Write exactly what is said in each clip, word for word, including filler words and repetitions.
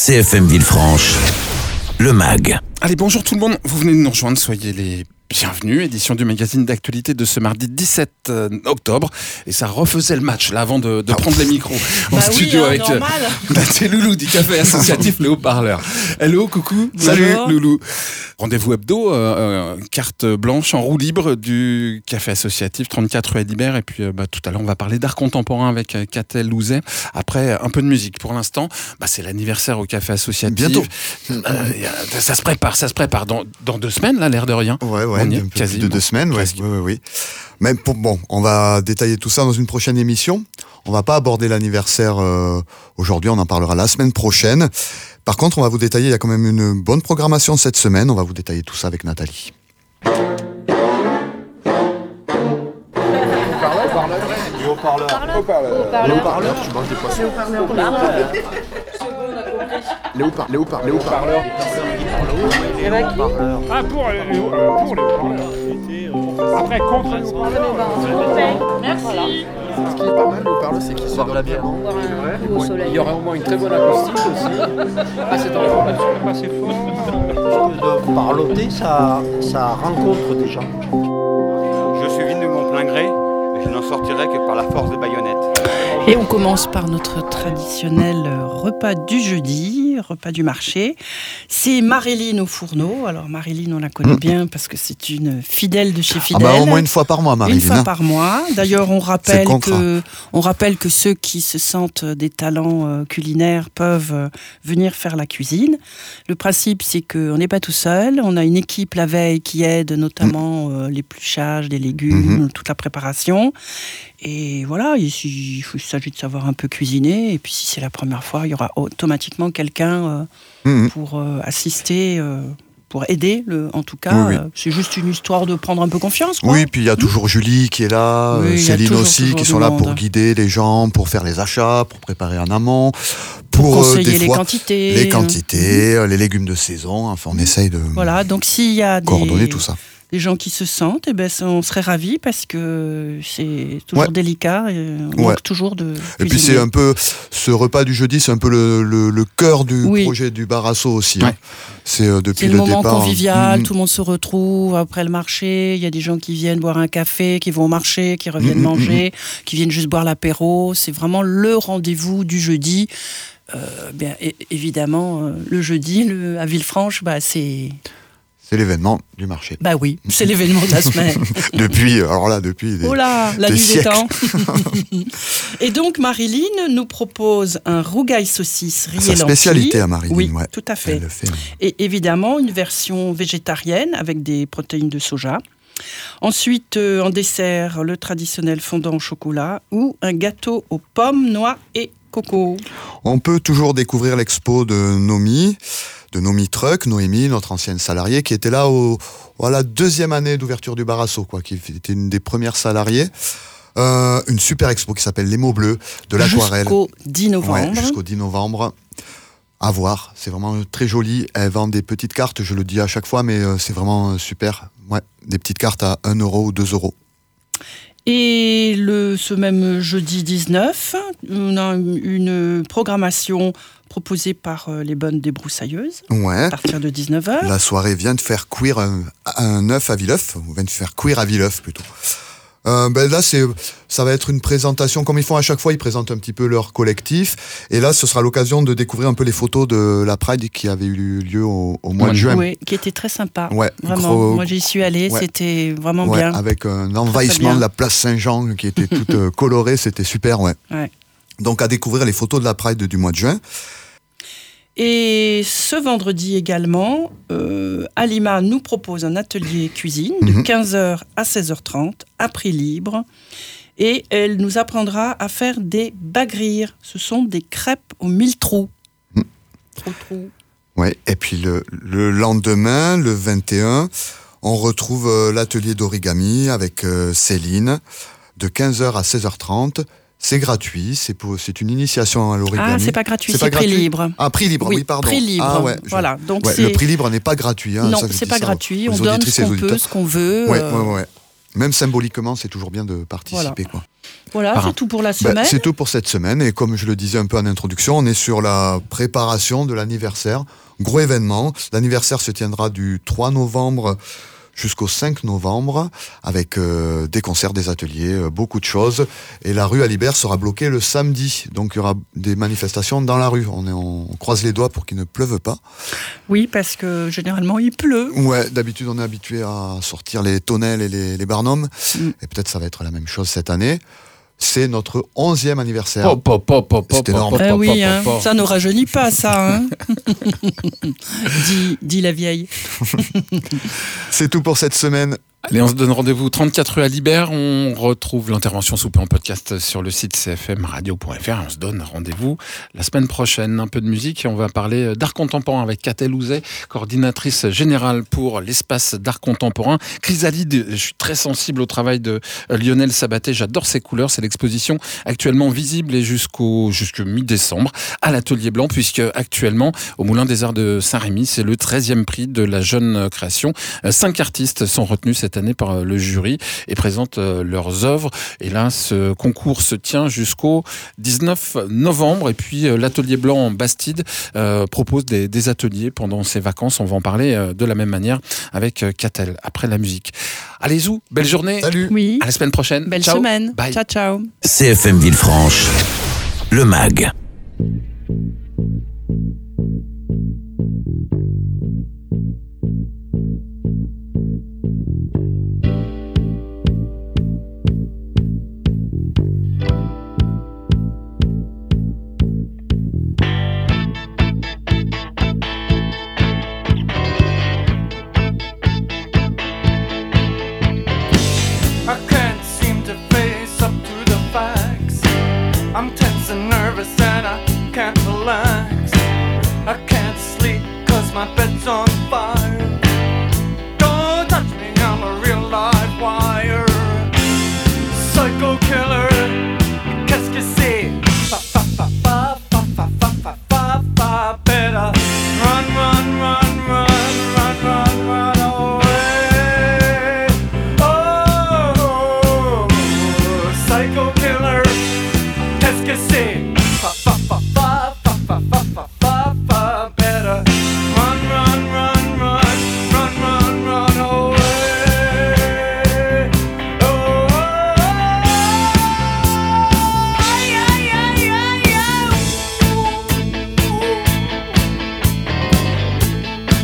C F M Villefranche, le mag. Allez, bonjour tout le monde, vous venez de nous rejoindre, soyez les bienvenus. Édition du magazine d'actualité de ce mardi dix-sept octobre. Et ça refaisait le match, là, avant de, de prendre les micros en bah studio oui, hein, avec Nathé Loulou du café associatif Le Haut-Parleur. Hello, coucou. Salut Loulou. Rendez-vous hebdo, euh, carte blanche en roue libre du café associatif trente-quatre rue Alibert. Et puis euh, bah, tout à l'heure, on va parler d'art contemporain avec euh, Catel Louzet. Après, un peu de musique. Pour l'instant, bah, c'est l'anniversaire au café associatif. Bientôt. Euh, ça se prépare, ça se prépare. Dans, dans deux semaines, là, l'air de rien. Ouais, ouais, on y est, un peu quasiment. plus de deux semaines, ouais, oui, oui, oui. Mais pour, bon, on va détailler tout ça dans une prochaine émission. On va pas aborder l'anniversaire euh, aujourd'hui, on en parlera la semaine prochaine. Par contre, on va vous détailler, il y a quand même une bonne programmation cette semaine. On va vous détailler tout ça avec Nathalie. Le haut-parleur. Le haut-parleur. Le haut-parleur. Tu manges des poissons. Le haut-parleur. Les haut-parleurs. Les haut-parleurs. Les haut-parleurs. Ah, pour les haut-parleurs. Après, contre les haut-parleurs. Merci. Ce qui est pas mal, le haut-parleur, c'est qu'il se donne bien. Il y aura au moins une très bonne acoustique aussi. Ah, c'est en fond là-dessus, pas assez fort. De parloter, ça, ça rencontre des gens. Je suis venu de mon plein gré, mais je n'en sortirai que par la force des baïonnettes. Et on commence par notre traditionnel repas du jeudi, repas du marché. C'est Marilyn au fourneau. Alors Marilyn, on la connaît bien parce que c'est une fidèle de chez Fidèle. Ah bah, au moins une fois par mois, Marilyn. Une fois hein. par mois. D'ailleurs, on rappelle que, on rappelle que ceux qui se sentent des talents euh, culinaires peuvent euh, venir faire la cuisine. Le principe, c'est qu'on n'est pas tout seul. On a une équipe la veille qui aide notamment euh, l'épluchage des légumes, mmh. toute la préparation. Et voilà, il, il s'agit de savoir un peu cuisiner. Et puis si c'est la première fois, il y aura automatiquement quelqu'un euh, mmh. pour euh, assister, euh, pour aider, le, en tout cas. Oui, oui. Euh, c'est juste une histoire de prendre un peu confiance, quoi. Oui, puis il y a toujours mmh. Julie qui est là, oui, Céline toujours, aussi, toujours qui sont là monde. pour guider les gens, pour faire les achats, pour préparer en amont. Pour, pour conseiller euh, des les fois, quantités. Les quantités, mmh. les légumes de saison. Enfin, on essaye de voilà, donc s'il y a coordonner des... tout ça. Les gens qui se sentent, eh ben, on serait ravis parce que c'est toujours ouais. délicat. Et on ouais. manque toujours de cuisiniers. Et puis c'est un peu, ce repas du jeudi, c'est un peu le, le, le cœur du oui. projet du Barasso aussi. Ouais. Hein. C'est euh, depuis c'est le, le moment départ. convivial, mmh. tout le monde se retrouve après le marché. Il y a des gens qui viennent boire un café, qui vont au marché, qui reviennent mmh, manger, mmh. qui viennent juste boire l'apéro. C'est vraiment le rendez-vous du jeudi. Euh, bien, é- évidemment, euh, le jeudi, le, à Villefranche, bah, c'est... C'est l'événement du marché. Bah oui, c'est l'événement de la semaine. depuis, alors là, depuis des, oh là, la des nuit des siècles. temps. Et donc, Marilyn nous propose un rougail saucisse riz et lentilles. Sa spécialité à Marilyn, oui, ouais. tout à fait. Elle le fait. Et évidemment, une version végétarienne avec des protéines de soja. Ensuite, euh, en dessert, le traditionnel fondant au chocolat ou un gâteau aux pommes, noix et coco. On peut toujours découvrir l'expo de Nomi. de Nomi Truck, Noémie, notre ancienne salariée, qui était là au, à la deuxième année d'ouverture du Barasso, quoi, qui était une des premières salariées. Euh, une super expo qui s'appelle Les mots bleus, de l'aquarelle. Jusqu'au dix novembre. Ouais, jusqu'au dix novembre. À voir, c'est vraiment très joli. Elle vend des petites cartes, je le dis à chaque fois, mais euh, c'est vraiment super. Ouais, des petites cartes à un euro ou deux euros. Et le, ce même jeudi dix-neuf, on a une programmation proposée par les bonnes débroussailleuses, ouais. à partir de dix-neuf heures. La soirée vient de faire cuire un, un œuf à Villeuf, ou vient de faire cuire à Villeuf plutôt. Euh, ben là, c'est, ça va être une présentation, comme ils font à chaque fois, ils présentent un petit peu leur collectif. Et là, ce sera l'occasion de découvrir un peu les photos de la Pride qui avait eu lieu au, au mois de juin. Oui, qui était très sympa. Ouais, vraiment. Gros, Moi, j'y suis allée, ouais. C'était vraiment ouais, bien. Avec un envahissement de la place Saint-Jean qui était toute euh, colorée, c'était super, ouais. ouais. Donc, à découvrir les photos de la Pride du mois de juin. Et ce vendredi également, euh, Alima nous propose un atelier cuisine de mmh. quinze heures à seize heures trente à prix libre. Et elle nous apprendra à faire des bagrir. Ce sont des crêpes aux mille trous. Mmh. Trous, trous. Ouais. Et puis le, le lendemain, le vingt et un, on retrouve euh, l'atelier d'origami avec euh, Céline de quinze heures à seize heures trente. C'est gratuit, c'est, pour, c'est une initiation à l'origami. Ah, c'est pas gratuit, c'est, c'est pas prix gratuit. libre. Ah, prix libre, oui, oui pardon. Prix libre, ah, ouais, je... voilà. Donc ouais, c'est... Le prix libre n'est pas gratuit. Hein, non, ça, c'est pas ça, gratuit, on donne ce qu'on peut, ce qu'on veut. Ouais, euh... ouais, ouais. Même symboliquement, c'est toujours bien de participer. Voilà, quoi. voilà Par c'est un... tout pour la semaine. Ben, c'est tout pour cette semaine. Et comme je le disais un peu en introduction, on est sur la préparation de l'anniversaire. Gros événement. L'anniversaire se tiendra du trois novembre jusqu'au cinq novembre, avec euh, des concerts, des ateliers, euh, beaucoup de choses. Et la rue Alibert sera bloquée le samedi. Donc il y aura des manifestations dans la rue. On, est, on croise les doigts pour qu'il ne pleuve pas. Oui, parce que généralement il pleut. Ouais, d'habitude on est habitué à sortir les tonnelles et les, les barnums. Mm. Et peut-être ça va être la même chose cette année. C'est notre onzième anniversaire. Pop, pop, pop, pop, c'est énorme. Eh oui, hein, ça ne rajeunit pas, ça. Hein. dit, dit la vieille. C'est tout pour cette semaine. Allez, on se donne rendez-vous trente-quatre rue Alibert. On retrouve l'intervention soupée en podcast sur le site c f m radio point f r. On se donne rendez-vous la semaine prochaine. Un peu de musique et on va parler d'art contemporain avec Catel Ouzet, coordinatrice générale pour l'espace d'art contemporain. Chrysalide, je suis très sensible au travail de Lionel Sabaté. J'adore ses couleurs. C'est l'exposition actuellement visible et jusqu'au jusqu'au mi-décembre à l'Atelier Blanc, puisque actuellement au Moulin des Arts de Saint-Rémy, c'est le treizième prix de la jeune création. Cinq artistes sont retenus cette année par le jury et présentent leurs œuvres. Et là, ce concours se tient jusqu'au dix-neuf novembre. Et puis, l'Atelier Blanc en Bastide euh, propose des, des ateliers pendant ses vacances. On va en parler euh, de la même manière avec Catel, après la musique. Allez, Zou, belle journée. Salut. Oui. À la semaine prochaine. Belle ciao. semaine. Bye. Ciao, ciao. C F M Villefranche, le mag. I'm tense and nervous and I can't relax. I can't sleep cause my bed's on fire. Don't touch me, I'm a real live wire. Psycho killer, qu'est-ce que c'est? Fa fa fa fa fa fa fa fa fa fa. Better run, run, run, run, run, run, run away. Oh, psycho killer. Qu'est-ce que c'est? Fa fa fa fa fa fa fa fa fa fa. Better run, run, run, run, run, run, run away. Oh, ay, ay, ay, ay, ay.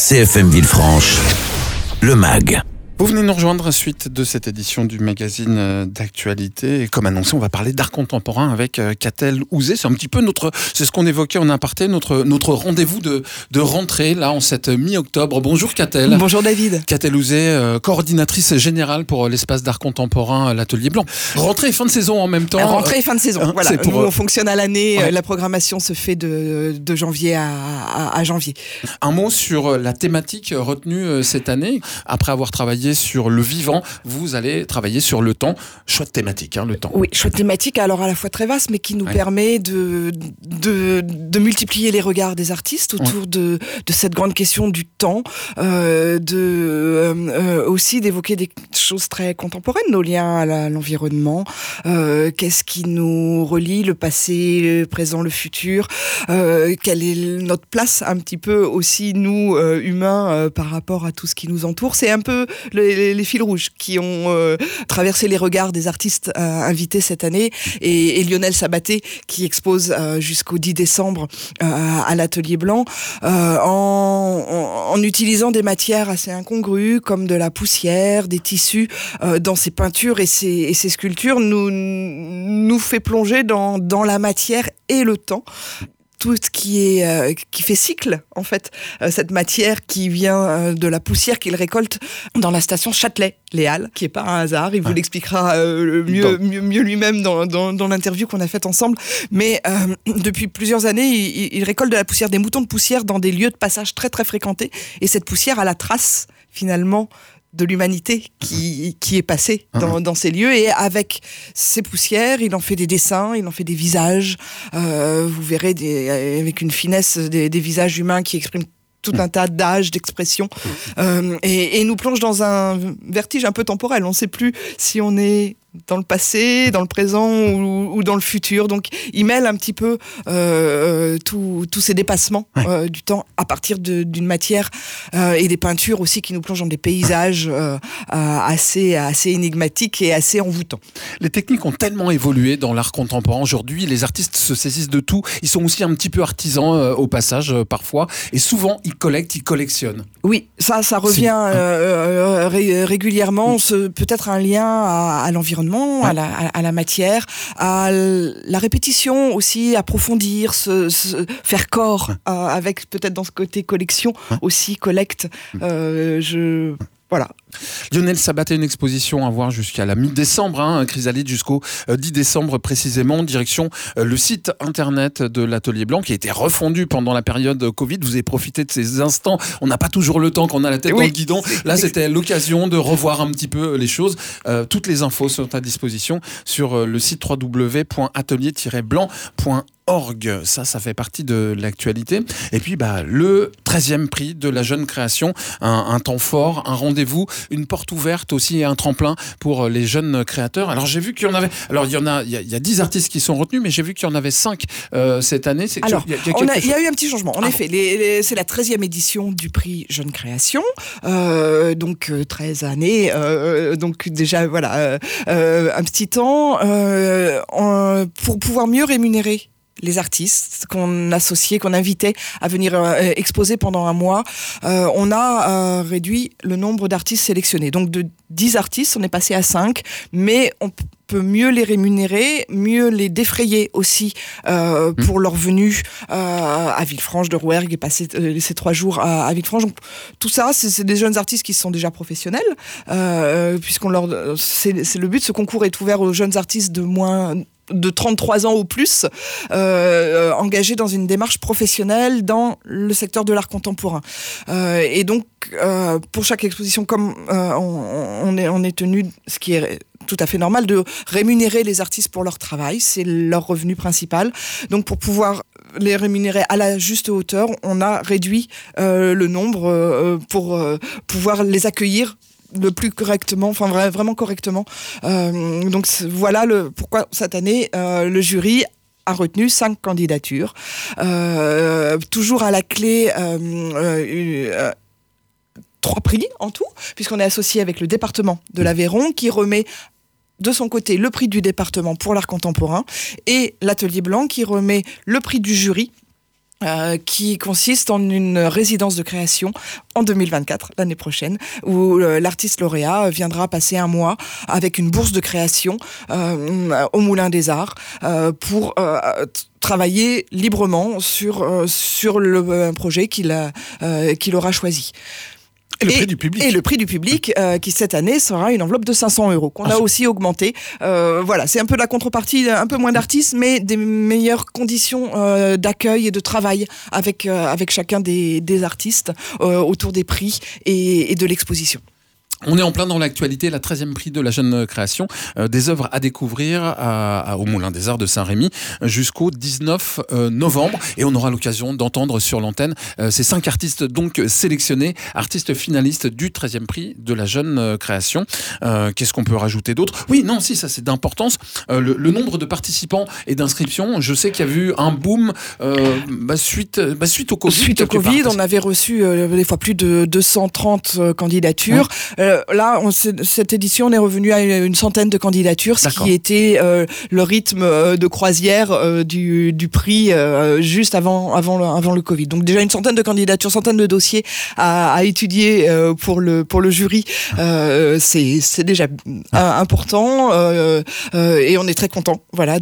C F M Villefranche, le M A G. Vous venez nous rejoindre suite de cette édition du magazine d'actualité. Et comme annoncé, on va parler d'art contemporain avec Catel Houzé. C'est un petit peu notre, c'est ce qu'on évoquait en aparté, notre, notre rendez-vous de, de rentrée, là, en cette mi-octobre. Bonjour Catel. Bonjour David. Catel Houzé, euh, coordinatrice générale pour l'espace d'art contemporain, l'Atelier Blanc. Rentrée et fin de saison en même temps. Rentrée et fin de saison, hein, voilà. Pour... Nous, on fonctionne à l'année. Ouais. La programmation se fait de, de janvier à, à, à janvier. Un mot sur la thématique retenue cette année. Après avoir travaillé sur le vivant, vous allez travailler sur le temps. Chouette thématique, hein, le temps. Oui, chouette thématique, alors à la fois très vaste, mais qui nous ouais. permet de, de, de multiplier les regards des artistes autour ouais. de, de cette grande question du temps, euh, de, euh, aussi d'évoquer des choses très contemporaines, nos liens à la, l'environnement, euh, qu'est-ce qui nous relie, le passé, le présent, le futur, euh, quelle est notre place un petit peu aussi, nous, euh, humains, euh, par rapport à tout ce qui nous entoure. C'est un peu les, les fils rouges qui ont euh, traversé les regards des artistes euh, invités cette année, et, et Lionel Sabaté qui expose euh, jusqu'au dix décembre euh, à l'Atelier Blanc euh, en, en, en utilisant des matières assez incongrues comme de la poussière, des tissus euh, dans ses peintures et ses, et ses sculptures, nous, nous fait plonger dans, dans la matière et le temps. Tout ce qui est euh, qui fait cycle en fait, euh, cette matière qui vient euh, de la poussière qu'il récolte dans la station Châtelet-Les Halles, qui est pas un hasard, il vous ouais. l'expliquera euh, mieux, mieux mieux lui-même dans, dans dans l'interview qu'on a faite ensemble. Mais euh, depuis plusieurs années, il, il récolte de la poussière, des moutons de poussière dans des lieux de passage très très fréquentés, et cette poussière a la trace finalement de l'humanité qui, qui est passée dans, dans ces lieux, et avec ces poussières, il en fait des dessins, il en fait des visages. Euh, vous verrez des, avec une finesse des, des visages humains qui expriment tout un tas d'âges, d'expressions, euh, et, et nous plonge dans un vertige un peu temporel. On ne sait plus si on est dans le passé, dans le présent ou, ou dans le futur. Donc, il mêle un petit peu euh, tous ces dépassements ouais. euh, du temps à partir de, d'une matière euh, et des peintures aussi qui nous plongent dans des paysages euh, assez, assez énigmatiques et assez envoûtants. Les techniques ont tellement évolué dans l'art contemporain. Aujourd'hui, les artistes se saisissent de tout. Ils sont aussi un petit peu artisans euh, au passage euh, parfois. Et souvent, ils collectent, ils collectionnent. Oui, ça, ça revient euh, euh, régulièrement. Ce, peut-être un lien à, à l'environnement, Ouais. À, la, à la matière, à la répétition aussi, approfondir, se, se faire corps ouais. euh, avec peut-être dans ce côté collection ouais. aussi, collecte. Euh, je... Voilà. Lionel Sabaté, une exposition à voir jusqu'à la mi-décembre, hein, Chrysalide jusqu'au dix décembre précisément, direction euh, le site internet de l'Atelier Blanc qui a été refondu pendant la période Covid. Vous avez profité de ces instants, on n'a pas toujours le temps quand on a la tête oui. dans le guidon. Là, c'était l'occasion de revoir un petit peu les choses. Euh, toutes les infos sont à disposition sur le site w w w point atelier tiret blanc point org. Ça, ça fait partie de l'actualité. Et puis, bah, le treizième prix de la jeune création, un, un temps fort, un rendez-vous, une porte ouverte aussi et un tremplin pour les jeunes créateurs. Alors, j'ai vu qu'il y en avait, alors, il y en a, il y a, il y a dix artistes qui sont retenus, mais j'ai vu qu'il y en avait cinq euh, cette année. C'est, alors, il y, a, il y, a on a, il y a eu un petit changement. En ah effet, bon. les, les, c'est la treizième édition du prix Jeune Création. Euh, donc, euh, treize années. Euh, donc, déjà, voilà, euh, euh, un petit temps euh, en, pour pouvoir mieux rémunérer les artistes qu'on associait, qu'on invitait à venir euh, exposer pendant un mois. Euh, on a euh, réduit le nombre d'artistes sélectionnés. Donc de dix artistes, on est passé à cinq, mais on peut mieux les rémunérer, mieux les défrayer aussi euh, pour mmh. leur venue euh, à Villefranche de Rouergue et passer euh, ces trois jours à, à Villefranche. Donc, tout ça, c'est, c'est des jeunes artistes qui sont déjà professionnels, euh, puisqu'on leur, c'est, c'est le but. Ce concours est ouvert aux jeunes artistes de moins de trente-trois ans ou plus, euh, engagés dans une démarche professionnelle dans le secteur de l'art contemporain. Euh, et donc, euh, pour chaque exposition, comme euh, on, on, est, on est tenu, ce qui est tout à fait normal, de rémunérer les artistes pour leur travail, c'est leur revenu principal. Donc, pour pouvoir les rémunérer à la juste hauteur, on a réduit euh, le nombre euh, pour euh, pouvoir les accueillir le plus correctement, enfin vraiment correctement. Euh, donc voilà le, pourquoi cette année euh, le jury a retenu cinq candidatures. Euh, toujours à la clé euh, euh, euh, trois prix en tout, puisqu'on est associé avec le département de l'Aveyron qui remet de son côté le prix du département pour l'art contemporain et l'Atelier Blanc qui remet le prix du jury Euh, qui consiste en une résidence de création en deux mille vingt-quatre, l'année prochaine, où euh, l'artiste lauréat viendra passer un mois avec une bourse de création euh, au Moulin des Arts euh, pour euh, travailler librement sur, euh, sur le euh, projet qu'il, a, euh, qu'il aura choisi. Et le et, prix du public. Et le prix du public, euh, qui cette année sera une enveloppe de cinq cents euros, qu'on ah, a aussi augmenté. Euh, voilà, c'est un peu la contrepartie, un peu moins d'artistes, mais des meilleures conditions euh, d'accueil et de travail avec, euh, avec chacun des, des artistes euh, autour des prix et, et de l'exposition. On est en plein dans l'actualité, la treizième prix de la jeune création, euh, des œuvres à découvrir à, à, au Moulin des Arts de Saint-Rémy jusqu'au dix-neuf novembre. Et on aura l'occasion d'entendre sur l'antenne euh, ces cinq artistes donc sélectionnés, artistes finalistes du treizième prix de la jeune euh, création. Euh, qu'est-ce qu'on peut rajouter d'autre ? Oui, non, si, ça c'est d'importance. Euh, le, le nombre de participants et d'inscriptions, je sais qu'il y a eu un boom euh, bah, suite, bah, suite au Covid. Suite au Covid, part, on avait reçu euh, des fois plus de deux cent trente euh, candidatures. Ouais. Euh, là, on, cette édition, on est revenu à une centaine de candidatures, ce D'accord. qui était euh, le rythme euh, de croisière euh, du, du prix euh, juste avant, avant, le, avant le Covid. Donc déjà une centaine de candidatures, centaine de dossiers à, à étudier euh, pour, le, pour le jury. Euh, c'est, c'est déjà ah. important euh, euh, et on est très content voilà,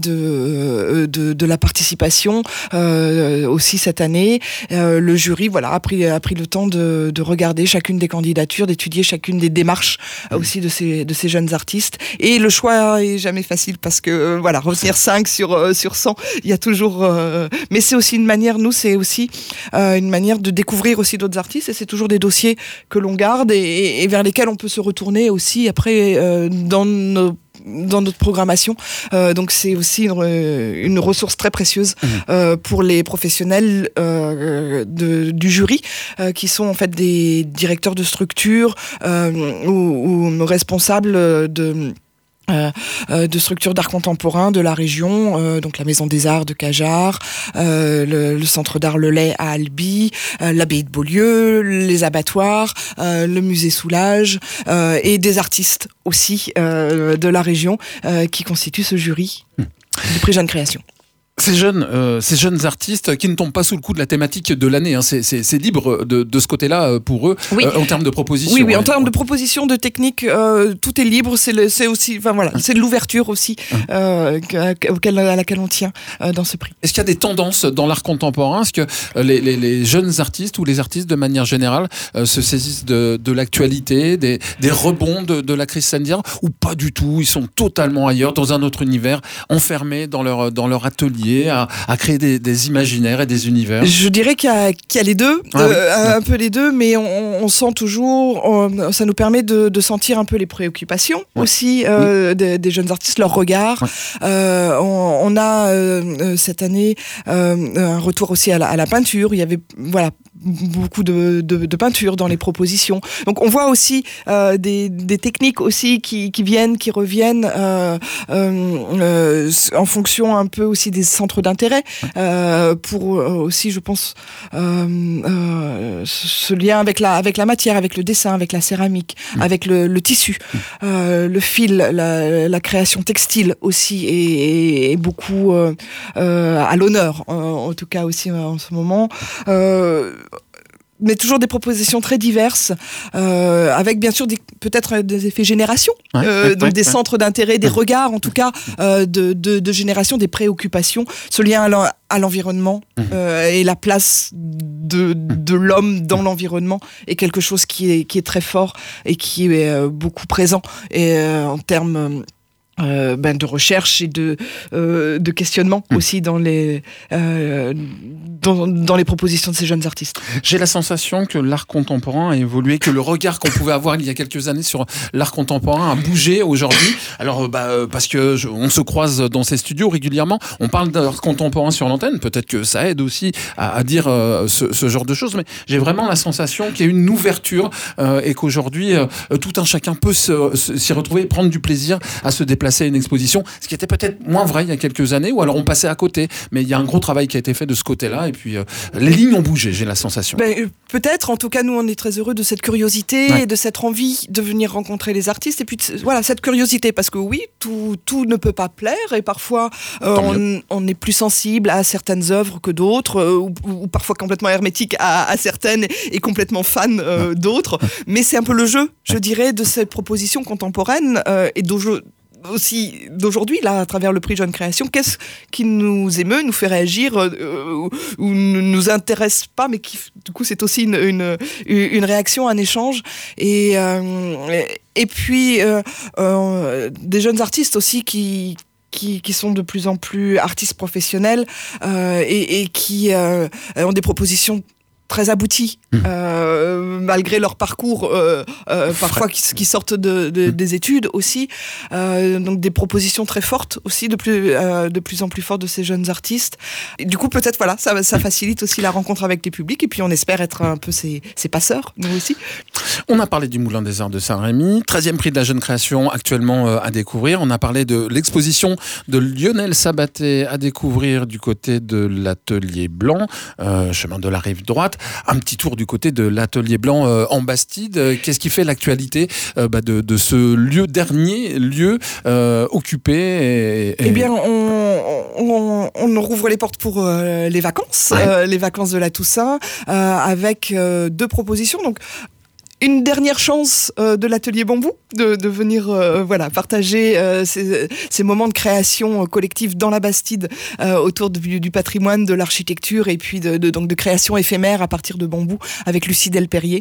de, de, de la participation euh, aussi cette année. Euh, le jury voilà, a, pris, a pris le temps de, de regarder chacune des candidatures, d'étudier chacune des démarches mmh. aussi de ces, de ces jeunes artistes. Et le choix est jamais facile parce que, euh, voilà, retenir cinq sur, euh, sur cent, il y a toujours... Euh, mais c'est aussi une manière, nous, c'est aussi euh, une manière de découvrir aussi d'autres artistes et c'est toujours des dossiers que l'on garde et, et, et vers lesquels on peut se retourner aussi après euh, dans nos dans notre programmation. Euh, donc c'est aussi une, une ressource très précieuse mmh. euh, pour les professionnels euh, de, du jury euh, qui sont en fait des directeurs de structure euh, ou, ou responsables de Euh, euh, de structures d'art contemporain de la région, euh, donc la Maison des Arts de Cajarc, euh, le, le Centre d'Art Le Lay à Albi, euh, l'Abbaye de Beaulieu, les abattoirs, euh, le Musée Soulage euh, et des artistes aussi euh, de la région euh, qui constituent ce jury mmh. du prix Jeune Création. Ces jeunes, euh, ces jeunes artistes qui ne tombent pas sous le coup de la thématique de l'année, hein, c'est, c'est, c'est libre de, de ce côté-là pour eux, oui. euh, en termes de propositions. Oui, oui, en termes de propositions, de techniques, euh, tout est libre. C'est, le, c'est aussi, enfin voilà, c'est de l'ouverture aussi euh, auquel, à laquelle on tient euh, dans ce prix. Est-ce qu'il y a des tendances dans l'art contemporain ? Est-ce que les, les, les jeunes artistes ou les artistes de manière générale euh, se saisissent de, de l'actualité, des, des rebonds de, de la crise sanitaire, ou pas du tout ? Ils sont totalement ailleurs, dans un autre univers, enfermés dans leur dans leur atelier. À, à créer des, des imaginaires et des univers. Je dirais qu'il y a, qu'il y a les deux, ah, euh, oui. un peu les deux, mais on, on sent toujours, on, ça nous permet de, de sentir un peu les préoccupations ouais. aussi euh, oui. des, des jeunes artistes, leur regard. Ouais. Euh, on, on a euh, cette année euh, un retour aussi à la, à la peinture. Il y avait voilà beaucoup de, de, de peinture dans les propositions. Donc on voit aussi euh, des, des techniques aussi qui, qui viennent, qui reviennent euh, euh, euh, en fonction un peu aussi des centres d'intérêt euh, pour euh, aussi, je pense, euh, euh, ce lien avec la, avec la matière, avec le dessin, avec la céramique, mmh. avec le, le tissu, euh, le fil, la, la création textile aussi est, est beaucoup euh, euh, à l'honneur, en, en tout cas aussi en ce moment. Euh, mais toujours des propositions très diverses, euh, avec bien sûr des, peut-être des effets génération, ouais, euh, ouais, donc ouais, des ouais. centres d'intérêt, des regards en tout cas, euh, de, de, de génération, des préoccupations, ce lien à, l'en, à l'environnement euh, et la place de, de l'homme dans l'environnement est quelque chose qui est, qui est très fort et qui est euh, beaucoup présent et, euh, en termes... Euh, ben de recherche et de euh, de questionnement mmh. aussi dans les euh, dans, dans les propositions de ces jeunes artistes. J'ai la sensation que l'art contemporain a évolué, que le regard qu'on pouvait avoir il y a quelques années sur l'art contemporain a bougé aujourd'hui. Alors bah parce que je, on se croise dans ces studios régulièrement, on parle d'art contemporain sur l'antenne, peut-être que ça aide aussi à, à dire euh, ce, ce genre de choses, mais j'ai vraiment la sensation qu'il y a une ouverture euh, et qu'aujourd'hui euh, tout un chacun peut se, se, s'y retrouver et prendre du plaisir à se déplacer placer une exposition, ce qui était peut-être moins vrai il y a quelques années, ou alors on passait à côté. Mais il y a un gros travail qui a été fait de ce côté-là, et puis euh, les lignes ont bougé, j'ai la sensation. Ben, peut-être, en tout cas, nous on est très heureux de cette curiosité, ouais. et de cette envie de venir rencontrer les artistes, et puis voilà, cette curiosité, parce que oui, tout, tout ne peut pas plaire, et parfois euh, on, on est plus sensible à certaines œuvres que d'autres, euh, ou, ou parfois complètement hermétique à, à certaines, et complètement fan euh, d'autres, mais c'est un peu le jeu, je dirais, de cette proposition contemporaine, euh, et d'aujourd'hui, aussi d'aujourd'hui, là, à travers le prix Jeune Création. Qu'est-ce qui nous émeut, nous fait réagir, euh, ou ne nous intéresse pas, mais qui, du coup, c'est aussi une, une, une réaction, un échange. Et, euh, et puis, euh, euh, des jeunes artistes aussi qui... Qui, qui sont de plus en plus artistes professionnels euh, et, et qui euh, ont des propositions très aboutis, mmh. euh, malgré leur parcours, euh, euh, parfois qui, qui sortent de, de, mmh. des études aussi. Euh, donc des propositions très fortes aussi, de plus, euh, de plus en plus fortes de ces jeunes artistes. Et du coup, peut-être, voilà, ça, ça facilite aussi la rencontre avec les publics. Et puis, on espère être un peu ces, ces passeurs, nous aussi. On a parlé du Moulin des Arts de Saint-Rémy, treizième prix de la Jeune Création actuellement euh, à découvrir. On a parlé de l'exposition de Lionel Sabaté à découvrir du côté de l'Atelier Blanc, euh, chemin de la Rive Droite. Un petit tour du côté de l'Atelier Blanc euh, en Bastide. Qu'est-ce qui fait l'actualité euh, bah de, de ce lieu, dernier lieu euh, occupé et, et... Eh bien, on, on, on rouvre les portes pour euh, les vacances, ouais. euh, les vacances de la Toussaint, euh, avec euh, deux propositions. Donc, une dernière chance euh, de l'Atelier Bambou de, de venir euh, voilà, partager euh, ces, ces moments de création euh, collective dans la Bastide euh, autour du, du patrimoine, de l'architecture et puis de, de, donc de création éphémère à partir de bambou avec Lucie Delperrier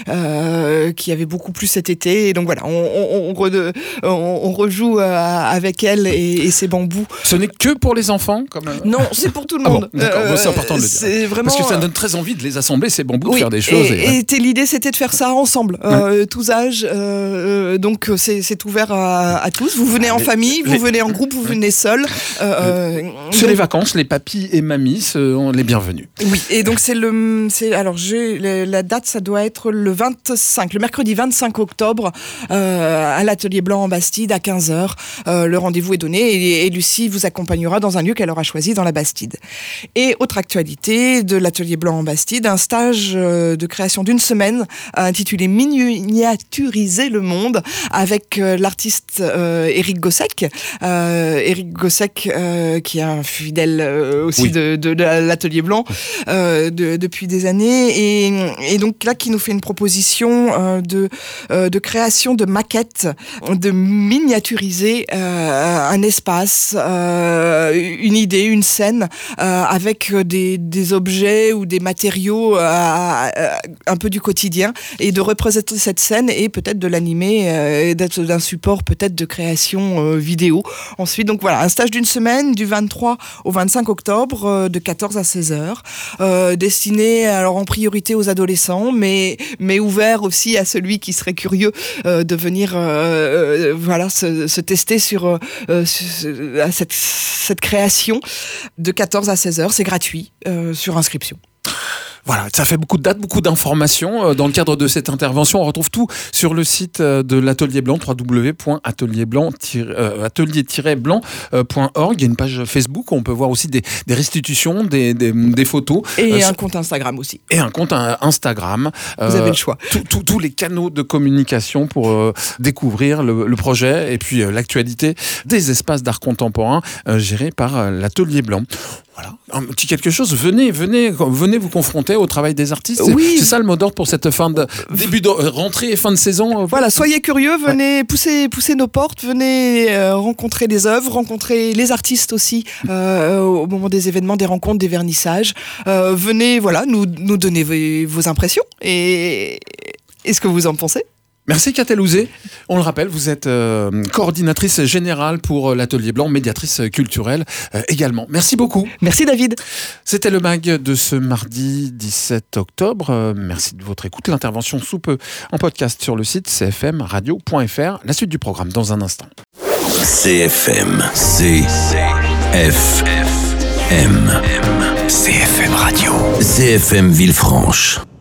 euh, qui avait beaucoup plu cet été. Et donc voilà, on, on, on, re, on, on rejoue euh, avec elle et, et ses bambous. Ce n'est que pour les enfants comme... Non, c'est pour tout le monde. Ah bon, d'accord, euh, c'est important de le dire. C'est vraiment... Parce que ça donne très envie de les assembler, ces bambous, oui, de faire des choses. Et, et, et l'idée, c'était de faire ça ensemble. Ensemble, euh, ouais. tous âges, euh, donc c'est, c'est ouvert à, à tous. Vous venez en les, famille, vous les... venez en groupe, vous venez seul. Euh, Sur donc... les vacances, les papis et mamies sont les bienvenus. Oui, et donc c'est le, c'est alors j'ai la date, ça doit être le vingt-cinq, le mercredi vingt-cinq octobre euh, à l'Atelier Blanc en Bastide à quinze heures. Euh, le rendez-vous est donné et, et Lucie vous accompagnera dans un lieu qu'elle aura choisi dans la Bastide. Et autre actualité de l'Atelier Blanc en Bastide, un stage de création d'une semaine intitulé Miniaturiser le monde avec euh, l'artiste euh, Éric Gossec. Euh, Éric Gossec euh, qui est un fidèle euh, aussi oui. de, de, de l'Atelier Blanc euh, de, depuis des années et, et donc là qui nous fait une proposition euh, de, euh, de création de maquettes, de miniaturiser euh, un espace, euh, une idée, une scène euh, avec des, des objets ou des matériaux euh, un peu du quotidien et de représenter cette scène et peut-être de l'animer euh, et d'être d'un support peut-être de création euh, vidéo. Ensuite, donc voilà, un stage d'une semaine du vingt-trois au vingt-cinq octobre euh, de quatorze à seize heures, euh, destiné alors en priorité aux adolescents, mais mais ouvert aussi à celui qui serait curieux euh, de venir euh, euh, voilà se, se tester sur euh, sur, cette cette création de quatorze à seize heures. C'est gratuit euh, sur inscription. Voilà, ça fait beaucoup de dates, beaucoup d'informations. Dans le cadre de cette intervention, on retrouve tout sur le site de l'Atelier Blanc, w w w point atelier blanc tiret blanc point org. Il y a une page Facebook où on peut voir aussi des, des restitutions, des, des, des photos. Et euh, un compte Instagram aussi. Et un compte Instagram. Vous euh, avez le choix. Tous les canaux de communication pour euh, découvrir le, le projet et puis euh, l'actualité des espaces d'art contemporain euh, gérés par euh, l'Atelier Blanc. Voilà, un petit quelque chose. Venez, venez, venez vous confronter au travail des artistes. Oui. C'est ça le mot d'ordre pour cette fin de début de rentrée et fin de saison. Voilà, soyez curieux, venez ouais. pousser, pousser nos portes, venez euh, rencontrer les œuvres, rencontrer les artistes aussi euh, au moment des événements, des rencontres, des vernissages. Euh, venez, voilà, nous, nous donner vos, vos impressions et, et ce que vous en pensez. Merci Catel Ouzé. On le rappelle, vous êtes euh, coordinatrice générale pour l'Atelier Blanc, médiatrice culturelle euh, également. Merci beaucoup. Merci David. C'était le mag de ce mardi dix-sept octobre. Euh, merci de votre écoute. L'intervention sous peu en podcast sur le site c f m radio point f r. La suite du programme dans un instant. C F M. C F M. C F M Radio. C F M Villefranche.